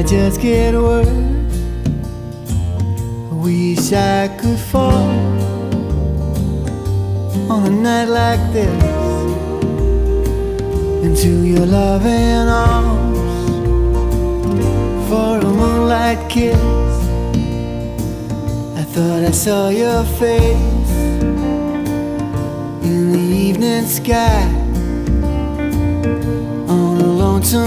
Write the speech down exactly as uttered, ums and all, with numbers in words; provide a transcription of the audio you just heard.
just get worse. I wish I could fall on a night like this into your loving arms for a moonlight kiss. I thought I saw your face in the evening sky on a lonesome